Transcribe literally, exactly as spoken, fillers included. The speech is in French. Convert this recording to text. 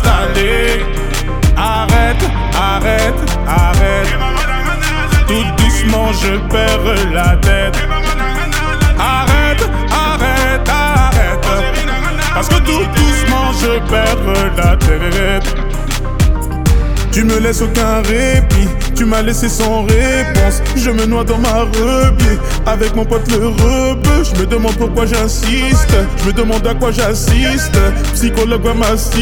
installé. Arrête, arrête, arrête. Tout doucement je perds la tête. Arrête, arrête, arrête. Parce que tout doucement je perds la tête. Tu me laisses aucun répit, tu m'as laissé sans réponse. Je me noie dans ma rebie, avec mon pote le rebeu. Je me demande pourquoi j'insiste, je me demande à quoi j'assiste. Psychologue va m'assister.